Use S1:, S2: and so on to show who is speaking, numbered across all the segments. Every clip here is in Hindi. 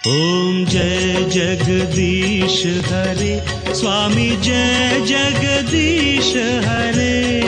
S1: ओम जय जगदीश हरे, स्वामी जय जगदीश हरे।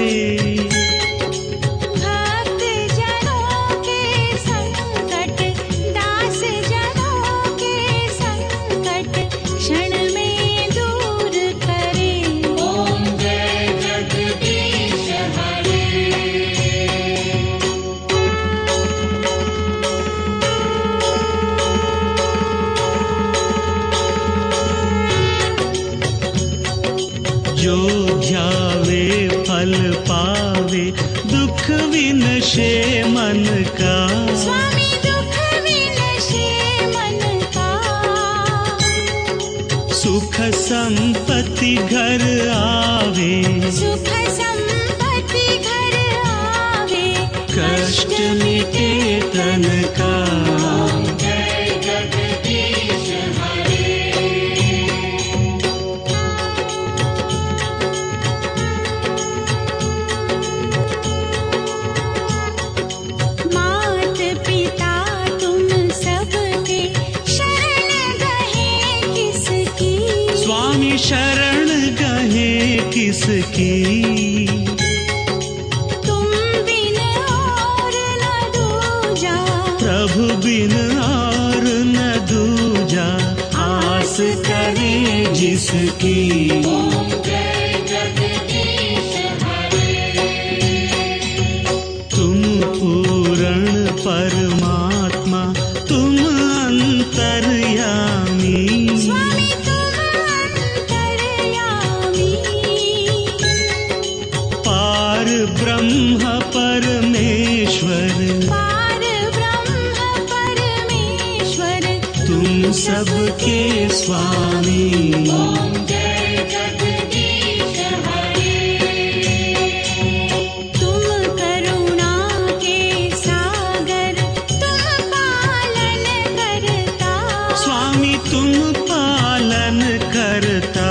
S1: जो ध्यावे फल पावे, दुख विनशे मन का।
S2: स्वामी दुख विनशे मन का।
S1: सुख संपत्ति घर आवे,
S2: सुख संपत्ति घर आवे।
S1: कष्ट मिटे तन का। शरण गहे किसकी,
S2: तुम बिन और न दूजा।
S1: प्रभु बिन और न दूजा, आस करे जिसकी। तुम पूर्ण परमात्मा, तुम अंतर्यामी। ब्रह्म परमेश्वर,
S2: पार ब्रह्म परमेश्वर,
S1: तुम सबके स्वामी।
S2: ओम जय जगदीश हरे। तुम करुणा के सागर, तुम पालन करता।
S1: स्वामी तुम पालन करता।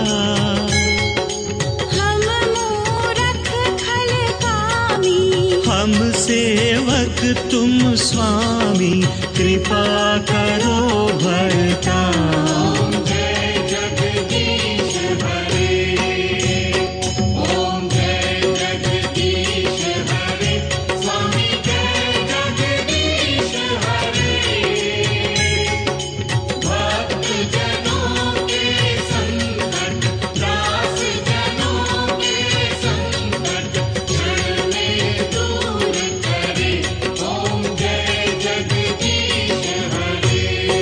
S1: हम सेवक तुम स्वामी, कृपा करो भरता।
S2: ओम जय जगदीश हरे। ओम जय जगदीश हरे। स्वामी जय जगदीश हरे। भक्त जनों के संकट, दास जनों के संकट, क्षण में दूर करे। ओम जय जगदीश हरे।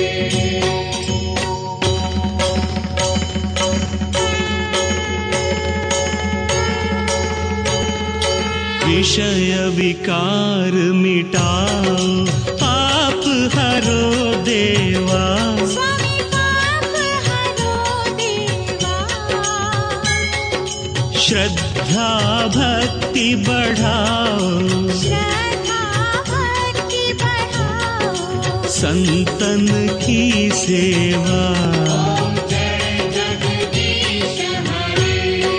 S1: विषय विकार मिटाओ, पाप हरो देवा।
S2: स्वामी पाप हरो देवा।
S1: श्रद्धा भक्ति बढ़ाओ,
S2: श्रद्धा भक्ति बढ़ाओ।
S1: संतन की सेवा।
S2: ओम जय जगदीश हरे।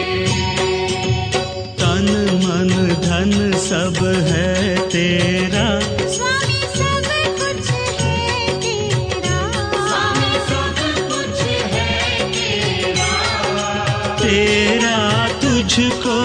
S1: तन मन धन सब है तेरा।
S2: स्वामी सब कुछ है तेरा। स्वामी सब कुछ है तेरा।
S1: तेरा तुझको